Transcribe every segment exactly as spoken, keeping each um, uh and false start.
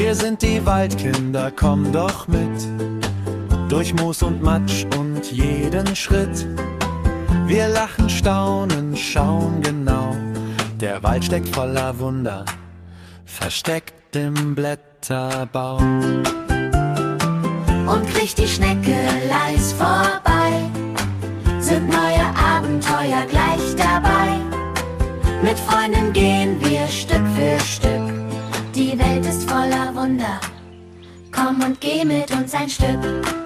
Wir sind die Waldkinder, komm doch mit. Durch Moos und Matsch und jeden Schritt. Wir lachen, staunen, schauen genau. Der Wald steckt voller Wunder, versteckt im Blätterbau. Und kriecht die Schnecke leis vorbei, sind neue Abenteuer gleich dabei. Mit Freunden gehen wir Stück für Stück. Die Welt ist voller Wunder, komm und geh mit uns ein Stück.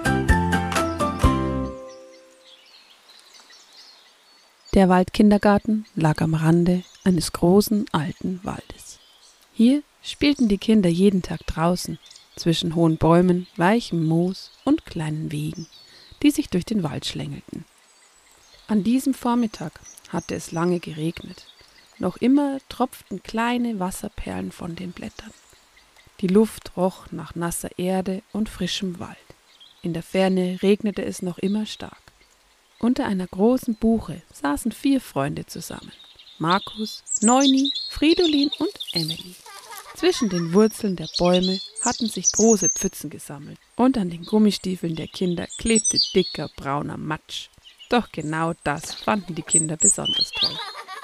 Der Waldkindergarten lag am Rande eines großen alten Waldes. Hier spielten die Kinder jeden Tag draußen, zwischen hohen Bäumen, weichem Moos und kleinen Wegen, die sich durch den Wald schlängelten. An diesem Vormittag hatte es lange geregnet. Noch immer tropften kleine Wasserperlen von den Blättern. Die Luft roch nach nasser Erde und frischem Wald. In der Ferne regnete es noch immer stark. Unter einer großen Buche saßen vier Freunde zusammen. Markus, Neuni, Fridolin und Emily. Zwischen den Wurzeln der Bäume hatten sich große Pfützen gesammelt und an den Gummistiefeln der Kinder klebte dicker brauner Matsch. Doch genau das fanden die Kinder besonders toll.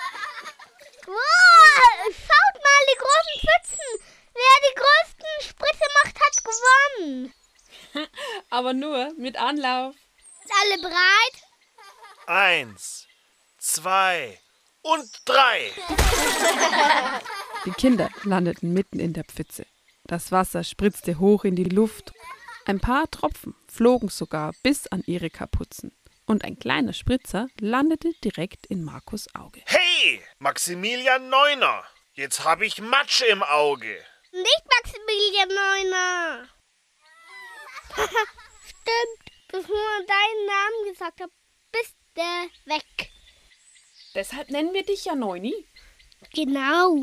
Wow, schaut mal, die großen Pfützen! Wer die größten Spritze macht, hat gewonnen! Aber nur mit Anlauf. Sind alle bereit? Eins, zwei und drei. Die Kinder landeten mitten in der Pfütze. Das Wasser spritzte hoch in die Luft. Ein paar Tropfen flogen sogar bis an ihre Kapuzen. Und ein kleiner Spritzer landete direkt in Markus' Auge. Hey, Maximilian Neuner, jetzt habe ich Matsch im Auge. Nicht Maximilian Neuner. Stimmt, bevor er deinen Namen gesagt hat, bist du weg. Deshalb nennen wir dich ja Neuni. Genau.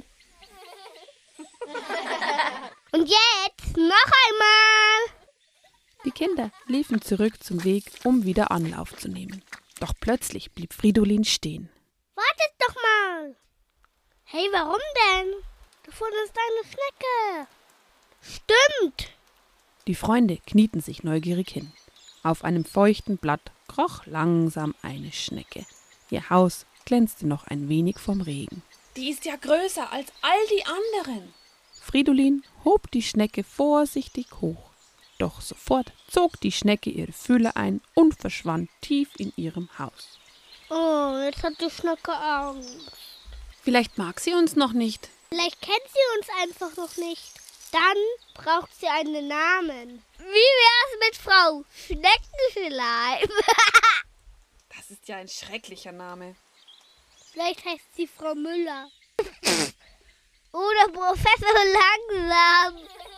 Und jetzt noch einmal. Die Kinder liefen zurück zum Weg, um wieder Anlauf zu nehmen. Doch plötzlich blieb Fridolin stehen. Wartet doch mal. Hey, warum denn? Da vorne ist eine Schnecke. Stimmt. Die Freunde knieten sich neugierig hin. Auf einem feuchten Blatt kroch langsam eine Schnecke. Ihr Haus glänzte noch ein wenig vom Regen. Die ist ja größer als all die anderen. Fridolin hob die Schnecke vorsichtig hoch. Doch sofort zog die Schnecke ihre Fühler ein und verschwand tief in ihrem Haus. Oh, jetzt hat die Schnecke Angst. Vielleicht mag sie uns noch nicht. Vielleicht kennt sie uns einfach noch nicht. Dann braucht sie einen Namen. Wie wär's mit Frau Schneckenschleim? Das ist ja ein schrecklicher Name. Vielleicht heißt sie Frau Müller. Oder Professor Langsam.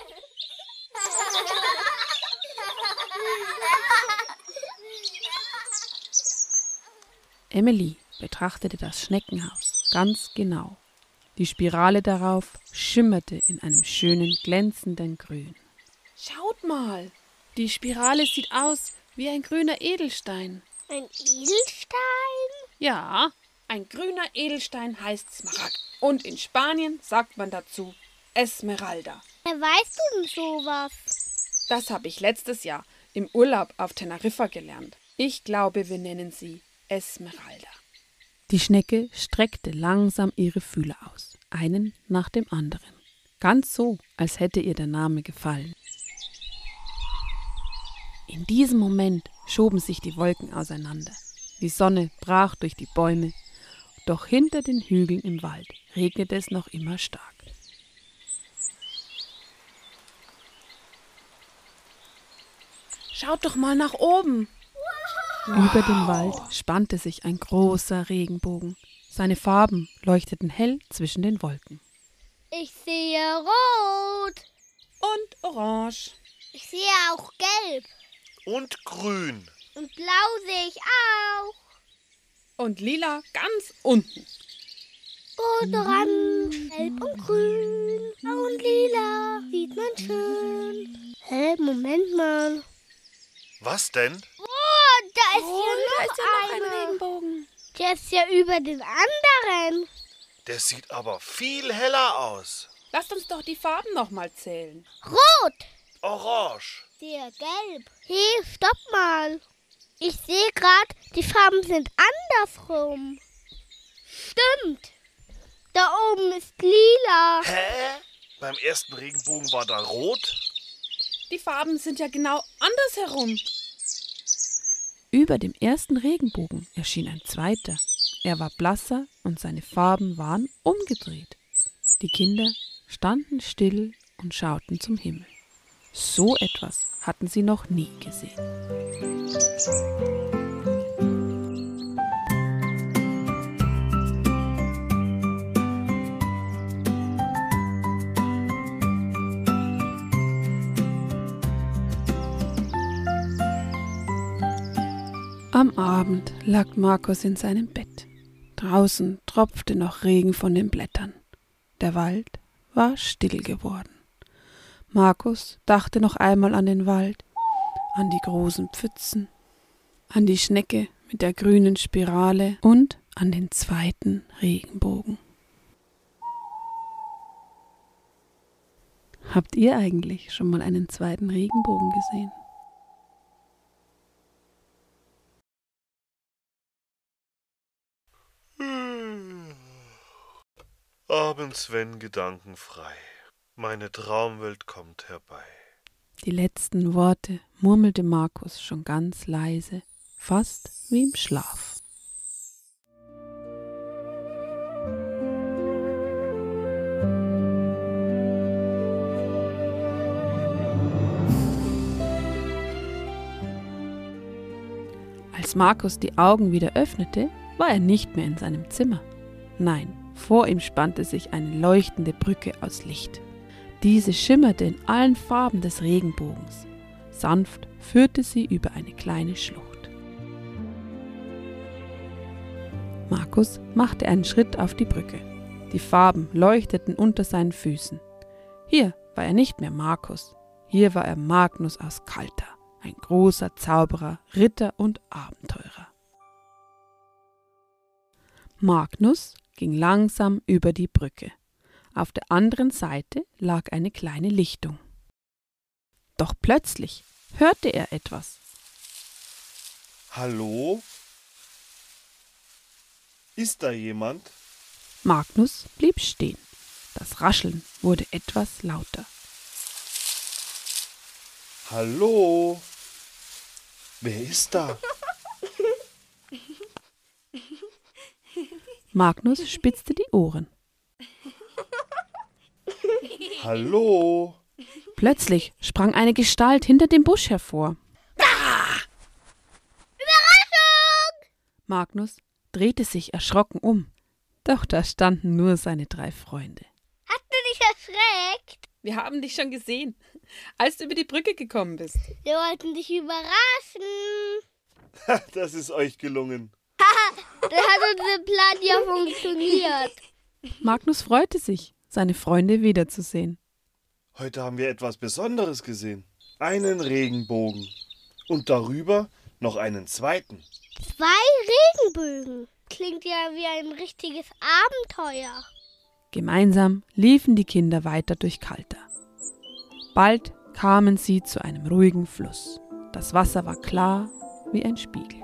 Emily betrachtete das Schneckenhaus ganz genau. Die Spirale darauf schimmerte in einem schönen, glänzenden Grün. Schaut mal, die Spirale sieht aus wie ein grüner Edelstein. Ein Edelstein? Ja, ein grüner Edelstein heißt Smaragd. Und in Spanien sagt man dazu Esmeralda. Wer weißt du denn sowas? Das habe ich letztes Jahr im Urlaub auf Teneriffa gelernt. Ich glaube, wir nennen sie Esmeralda. Die Schnecke streckte langsam ihre Fühler aus, einen nach dem anderen. Ganz so, als hätte ihr der Name gefallen. In diesem Moment schoben sich die Wolken auseinander. Die Sonne brach durch die Bäume, doch hinter den Hügeln im Wald regnete es noch immer stark. Schaut doch mal nach oben. Über dem Wald spannte sich ein großer Regenbogen. Seine Farben leuchteten hell zwischen den Wolken. Ich sehe rot. Und orange. Ich sehe auch gelb. Und grün. Und blau sehe ich auch. Und lila ganz unten. Rot, orange, gelb und grün. Blau und lila sieht man schön. Hä, Moment mal. Was denn? Oh, da ist Oh, hier da noch, ist ja noch ein einer. Regenbogen. Der ist ja über den anderen. Der sieht aber viel heller aus. Lasst uns doch die Farben nochmal zählen. Rot. Orange. Der gelb. Hey, stopp mal. Ich sehe gerade, die Farben sind andersrum. Stimmt. Da oben ist lila. Hä? Beim ersten Regenbogen war da rot? Die Farben sind ja genau andersherum. Über dem ersten Regenbogen erschien ein zweiter. Er war blasser und seine Farben waren umgedreht. Die Kinder standen still und schauten zum Himmel. So etwas hatten sie noch nie gesehen. Am Abend lag Markus in seinem Bett. Draußen tropfte noch Regen von den Blättern. Der Wald war still geworden. Markus dachte noch einmal an den Wald, an die großen Pfützen, an die Schnecke mit der grünen Spirale und an den zweiten Regenbogen. Habt ihr eigentlich schon mal einen zweiten Regenbogen gesehen? Abends, wenn gedankenfrei, meine Traumwelt kommt herbei. Die letzten Worte murmelte Markus schon ganz leise, fast wie im Schlaf. Als Markus die Augen wieder öffnete, war er nicht mehr in seinem Zimmer. Nein, vor ihm spannte sich eine leuchtende Brücke aus Licht. Diese schimmerte in allen Farben des Regenbogens. Sanft führte sie über eine kleine Schlucht. Markus machte einen Schritt auf die Brücke. Die Farben leuchteten unter seinen Füßen. Hier war er nicht mehr Markus. Hier war er Magnus aus Kaltha, ein großer Zauberer, Ritter und Abenteurer. Magnus ging langsam über die Brücke. Auf der anderen Seite lag eine kleine Lichtung. Doch plötzlich hörte er etwas. Hallo? Ist da jemand? Magnus blieb stehen. Das Rascheln wurde etwas lauter. Hallo? Wer ist da? Magnus spitzte die Ohren. Hallo? Plötzlich sprang eine Gestalt hinter dem Busch hervor. Überraschung! Magnus drehte sich erschrocken um. Doch da standen nur seine drei Freunde. Hast du dich erschreckt? Wir haben dich schon gesehen, als du über die Brücke gekommen bist. Wir wollten dich überraschen. Das ist euch gelungen. Da hat unser Plan ja funktioniert. Magnus freute sich, seine Freunde wiederzusehen. Heute haben wir etwas Besonderes gesehen. Einen Regenbogen. Und darüber noch einen zweiten. Zwei Regenbögen. Klingt ja wie ein richtiges Abenteuer. Gemeinsam liefen die Kinder weiter durch Kaltha. Bald kamen sie zu einem ruhigen Fluss. Das Wasser war klar wie ein Spiegel.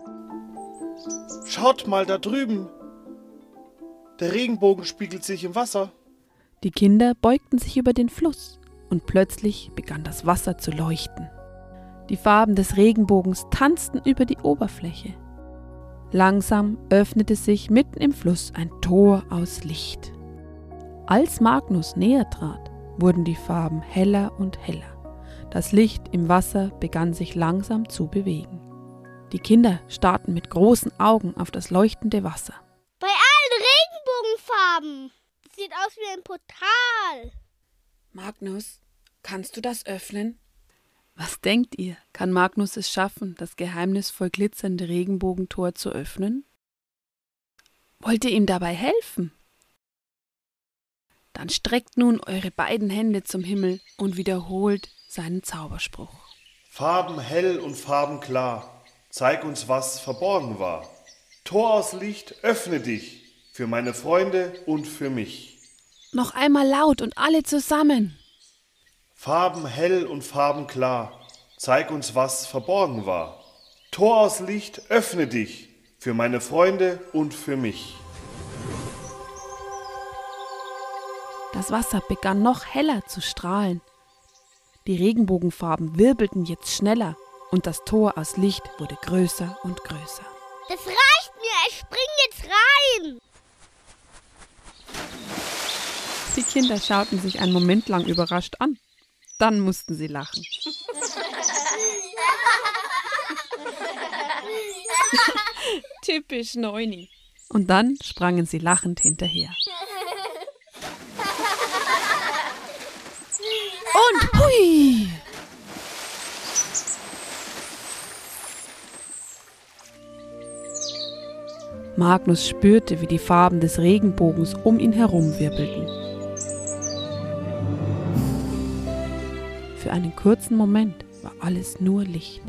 Schaut mal da drüben. Der Regenbogen spiegelt sich im Wasser. Die Kinder beugten sich über den Fluss und plötzlich begann das Wasser zu leuchten. Die Farben des Regenbogens tanzten über die Oberfläche. Langsam öffnete sich mitten im Fluss ein Tor aus Licht. Als Magnus näher trat, wurden die Farben heller und heller. Das Licht im Wasser begann sich langsam zu bewegen. Die Kinder starrten mit großen Augen auf das leuchtende Wasser. Bei allen Regenbogenfarben. Sieht aus wie ein Portal. Magnus, kannst du das öffnen? Was denkt ihr, kann Magnus es schaffen, das geheimnisvoll glitzernde Regenbogentor zu öffnen? Wollt ihr ihm dabei helfen? Dann streckt nun eure beiden Hände zum Himmel und wiederholt seinen Zauberspruch. Farben hell und Farben klar. Zeig uns, was verborgen war. Tor aus Licht, öffne dich für meine Freunde und für mich. Noch einmal laut und alle zusammen. Farben hell und Farben klar, zeig uns, was verborgen war. Tor aus Licht, öffne dich für meine Freunde und für mich. Das Wasser begann noch heller zu strahlen. Die Regenbogenfarben wirbelten jetzt schneller und das Tor aus Licht wurde größer und größer. Das reicht mir, ich spring jetzt rein. Die Kinder schauten sich einen Moment lang überrascht an. Dann mussten sie lachen. Typisch Neuni. Und dann sprangen sie lachend hinterher. Und hui! Magnus spürte, wie die Farben des Regenbogens um ihn herum wirbelten. Für einen kurzen Moment war alles nur Licht.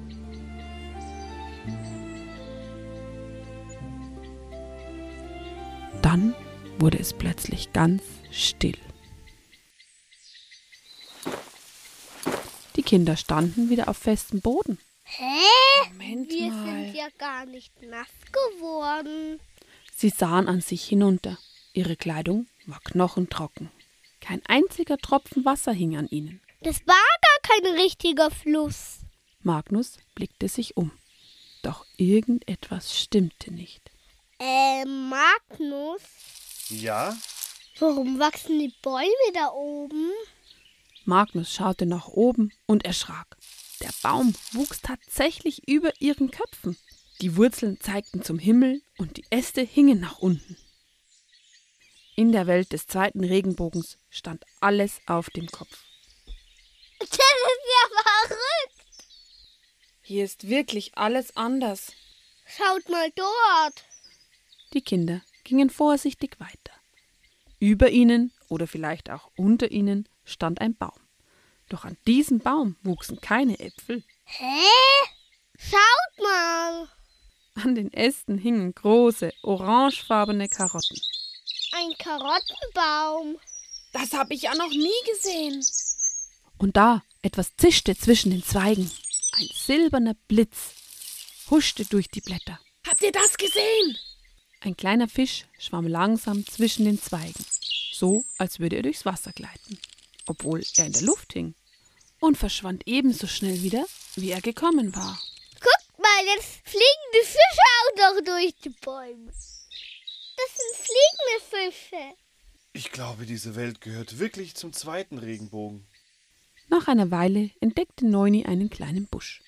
Dann wurde es plötzlich ganz still. Die Kinder standen wieder auf festem Boden. Hä? Moment Wir mal. sind ja gar nicht nass geworden. Sie sahen an sich hinunter. Ihre Kleidung war knochentrocken. Kein einziger Tropfen Wasser hing an ihnen. Das war gar kein richtiger Fluss. Magnus blickte sich um. Doch irgendetwas stimmte nicht. Äh, Magnus, Ja? warum wachsen die Bäume da oben? Magnus schaute nach oben und erschrak. Der Baum wuchs tatsächlich über ihren Köpfen. Die Wurzeln zeigten zum Himmel und die Äste hingen nach unten. In der Welt des zweiten Regenbogens stand alles auf dem Kopf. Das ist ja verrückt. Hier ist wirklich alles anders. Schaut mal dort. Die Kinder gingen vorsichtig weiter. Über ihnen oder vielleicht auch unter ihnen stand ein Baum. Doch an diesem Baum wuchsen keine Äpfel. Hä? Schaut mal. An den Ästen hingen große, orangefarbene Karotten. Ein Karottenbaum. Das habe ich ja noch nie gesehen. Und da etwas zischte zwischen den Zweigen. Ein silberner Blitz huschte durch die Blätter. Habt ihr das gesehen? Ein kleiner Fisch schwamm langsam zwischen den Zweigen, so als würde er durchs Wasser gleiten, obwohl er in der Luft hing, und verschwand ebenso schnell wieder, wie er gekommen war. Guckt mal, jetzt fliegen die Fische auch noch durch die Bäume. Das sind fliegende Fische. Ich glaube, diese Welt gehört wirklich zum zweiten Regenbogen. Nach einer Weile entdeckte Neuni einen kleinen Busch.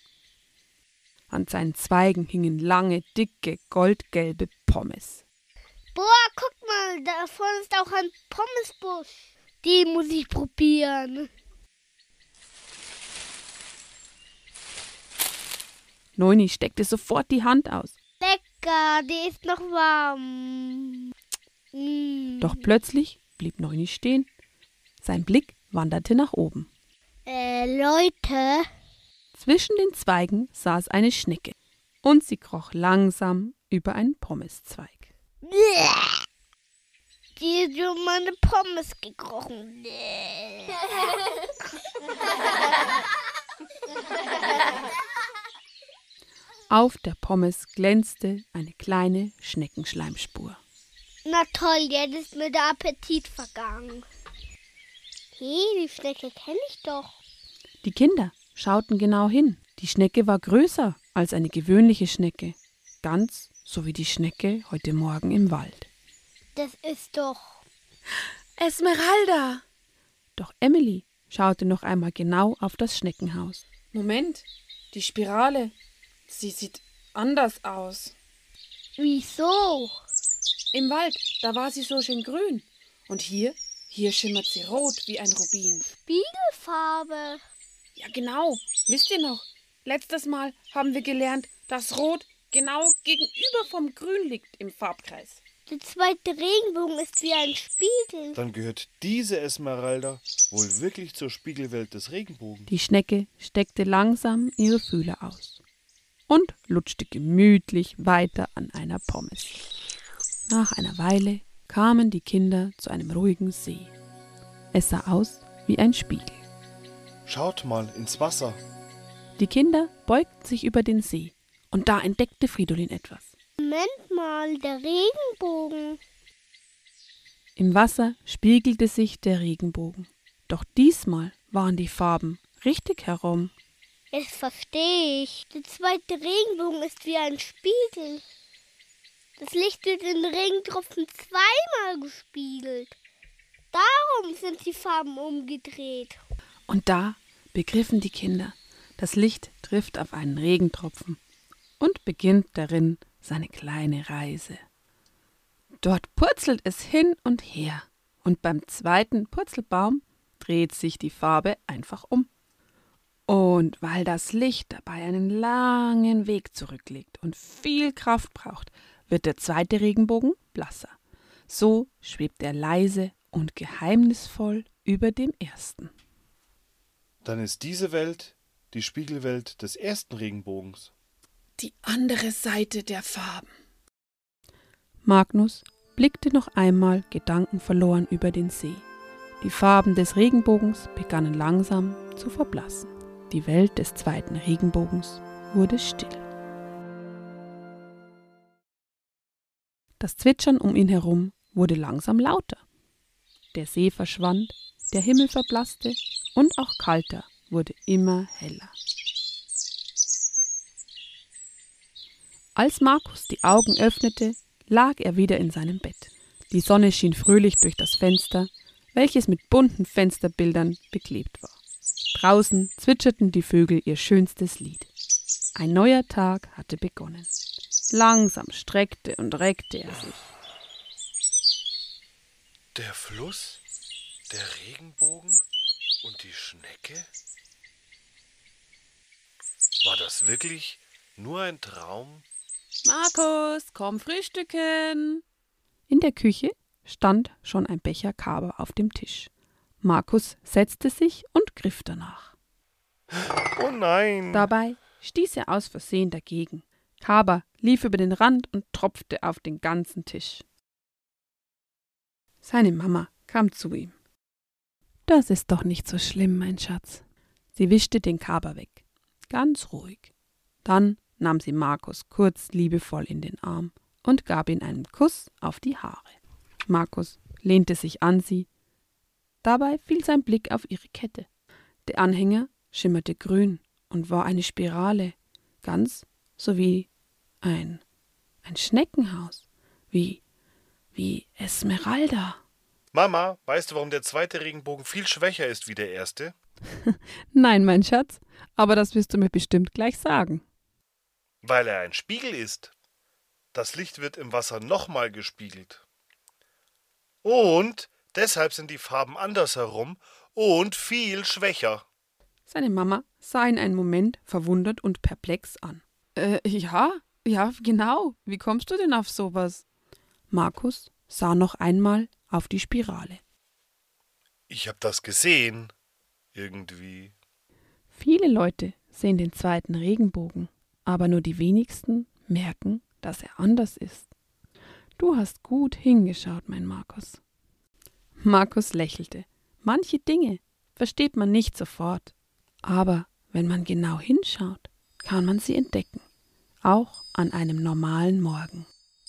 An seinen Zweigen hingen lange, dicke, goldgelbe Pommes. Boah, guck mal, da vorne ist auch ein Pommesbusch. Die muss ich probieren. Neuni steckte sofort die Hand aus. Lecker, die ist noch warm. Mm. Doch plötzlich blieb Neuni stehen. Sein Blick wanderte nach oben. Äh, Leute. Zwischen den Zweigen saß eine Schnecke und sie kroch langsam über einen Pommeszweig. Die ist um meine Pommes gekrochen. Auf der Pommes glänzte eine kleine Schneckenschleimspur. Na toll, jetzt ist mir der Appetit vergangen. Hey, die Schnecke kenne ich doch. Die Kinder schauten genau hin. Die Schnecke war größer als eine gewöhnliche Schnecke, ganz so wie die Schnecke heute Morgen im Wald. Das ist doch... Esmeralda! Doch Emily schaute noch einmal genau auf das Schneckenhaus. Moment, die Spirale. Sie sieht anders aus. Wieso? Im Wald, da war sie so schön grün. Und hier, hier schimmert sie rot wie ein Rubin. Spiegelfarbe. Ja, genau. Wisst ihr noch? Letztes Mal haben wir gelernt, dass Rot genau gegenüber vom Grün liegt im Farbkreis. Der zweite Regenbogen ist wie ein Spiegel. Dann gehört diese Esmeralda wohl wirklich zur Spiegelwelt des Regenbogens. Die Schnecke steckte langsam ihre Fühler aus und lutschte gemütlich weiter an einer Pommes. Nach einer Weile kamen die Kinder zu einem ruhigen See. Es sah aus wie ein Spiegel. Schaut mal ins Wasser. Die Kinder beugten sich über den See und da entdeckte Fridolin etwas. Moment mal, der Regenbogen. Im Wasser spiegelte sich der Regenbogen. Doch diesmal waren die Farben richtig herum. Jetzt verstehe ich. Der zweite Regenbogen ist wie ein Spiegel. Das Licht wird in Regentropfen zweimal gespiegelt. Darum sind die Farben umgedreht. Und da begriffen die Kinder, das Licht trifft auf einen Regentropfen und beginnt darin seine kleine Reise. Dort purzelt es hin und her und beim zweiten Purzelbaum dreht sich die Farbe einfach um. Und weil das Licht dabei einen langen Weg zurücklegt und viel Kraft braucht, wird der zweite Regenbogen blasser. So schwebt er leise und geheimnisvoll über dem ersten. Dann ist diese Welt die Spiegelwelt des ersten Regenbogens. Die andere Seite der Farben. Magnus blickte noch einmal gedankenverloren über den See. Die Farben des Regenbogens begannen langsam zu verblassen. Die Welt des zweiten Regenbogens wurde still. Das Zwitschern um ihn herum wurde langsam lauter. Der See verschwand, der Himmel verblasste und auch kalter wurde immer heller. Als Markus die Augen öffnete, lag er wieder in seinem Bett. Die Sonne schien fröhlich durch das Fenster, welches mit bunten Fensterbildern beklebt war. Draußen zwitscherten die Vögel ihr schönstes Lied. Ein neuer Tag hatte begonnen. Langsam streckte und reckte er sich. Der Fluss, der Regenbogen und die Schnecke? War das wirklich nur ein Traum? Markus, komm frühstücken! In der Küche stand schon ein Becher Kaba auf dem Tisch. Markus setzte sich und griff danach. Oh nein! Dabei stieß er aus Versehen dagegen. Kaba lief über den Rand und tropfte auf den ganzen Tisch. Seine Mama kam zu ihm. Das ist doch nicht so schlimm, mein Schatz. Sie wischte den Kaba weg, ganz ruhig. Dann nahm sie Markus kurz liebevoll in den Arm und gab ihm einen Kuss auf die Haare. Markus lehnte sich an sie. Dabei fiel sein Blick auf ihre Kette. Der Anhänger schimmerte grün und war eine Spirale, ganz so wie ein, ein Schneckenhaus, wie, wie Esmeralda. Mama, weißt du, warum der zweite Regenbogen viel schwächer ist wie der erste? Nein, mein Schatz, aber das wirst du mir bestimmt gleich sagen. Weil er ein Spiegel ist. Das Licht wird im Wasser nochmal gespiegelt. Und deshalb sind die Farben andersherum und viel schwächer. Seine Mama sah ihn einen Moment verwundert und perplex an. Äh, ja, ja, genau. Wie kommst du denn auf sowas? Markus sah noch einmal auf die Spirale. Ich hab das gesehen. Irgendwie. Viele Leute sehen den zweiten Regenbogen, aber nur die wenigsten merken, dass er anders ist. Du hast gut hingeschaut, mein Markus. Markus lächelte. Manche Dinge versteht man nicht sofort, aber wenn man genau hinschaut, kann man sie entdecken, auch an einem normalen Morgen.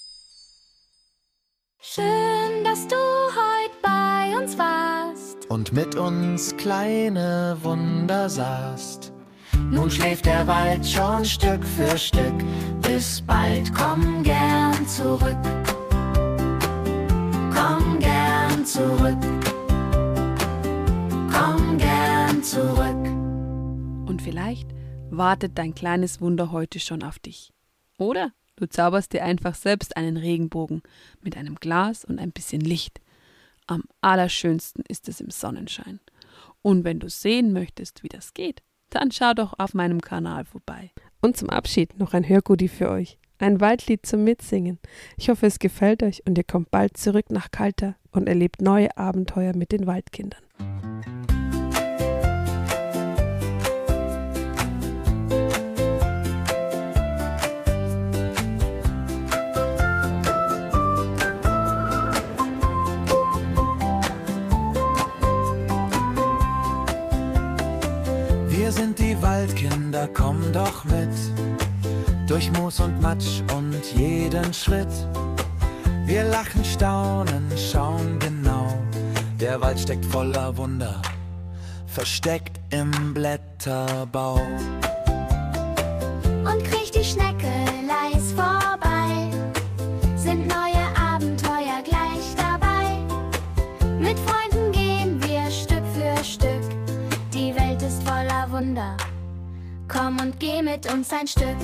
Schön, dass du heute bei uns warst Und mit uns kleine Wunder sahst. Nun schläft der Wald schon Stück für Stück. Bis bald, komm gern zurück. Komm gern zurück. Komm gern zurück. Und vielleicht wartet dein kleines Wunder heute schon auf dich. Oder du zauberst dir einfach selbst einen Regenbogen mit einem Glas und ein bisschen Licht. Am allerschönsten ist es im Sonnenschein. Und wenn du sehen möchtest, wie das geht, dann schau doch auf meinem Kanal vorbei. Und zum Abschied noch ein Hörgoodie für euch. Ein Waldlied zum Mitsingen. Ich hoffe, es gefällt euch und ihr kommt bald zurück nach Kaltà und erlebt neue Abenteuer mit den Waldkindern. sind die Waldkinder, komm doch mit. Durch Moos und Matsch und jeden Schritt. Wir lachen, staunen, schauen genau. Der Wald steckt voller Wunder, versteckt im Blätterbau. Und kriecht die Schnecke leis vorbei, sind neue Abenteuer gleich dabei. Mit Freunden gehen wir Stück für Stück, die Welt ist voller Wunder, komm und geh mit uns ein Stück.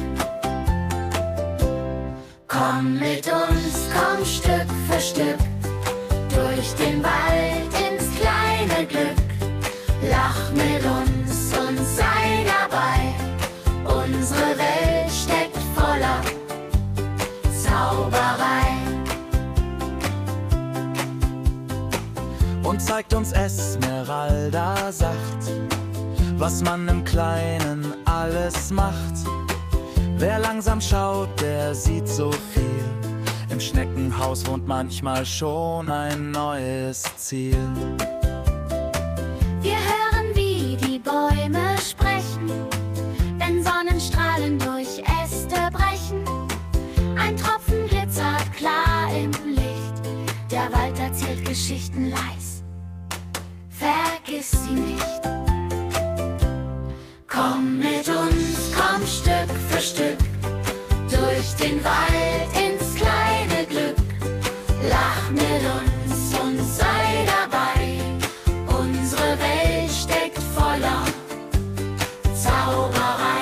Komm mit uns, komm Stück für Stück, durch den Wald ins kleine Glück. Lach mit uns und sei dabei, unsere Welt steckt voller Zauberei. Und zeigt uns Esmeralda sacht, was man im Kleinen alles macht. Wer langsam schaut, der sieht so viel. Im Schneckenhaus wohnt manchmal schon ein neues Ziel. Wir hören, wie die Bäume sprechen, wenn Sonnenstrahlen durch Äste brechen. Ein Tropfen glitzert klar im Licht, der Wald erzählt Geschichten leis, vergiss sie nicht. Komm mit uns, komm Stück für Stück, durch den Wald ins kleine Glück. Lach mit uns und sei dabei, unsere Welt steckt voller Zauberei.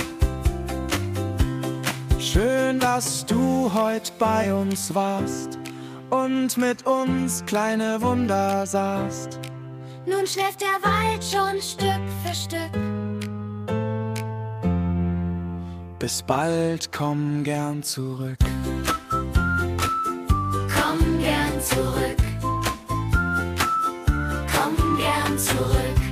Schön, dass du heute bei uns warst und mit uns kleine Wunder sahst. Nun schläft der Wald schon Stück für Stück. Bis bald, komm gern zurück. Komm gern zurück. Komm gern zurück.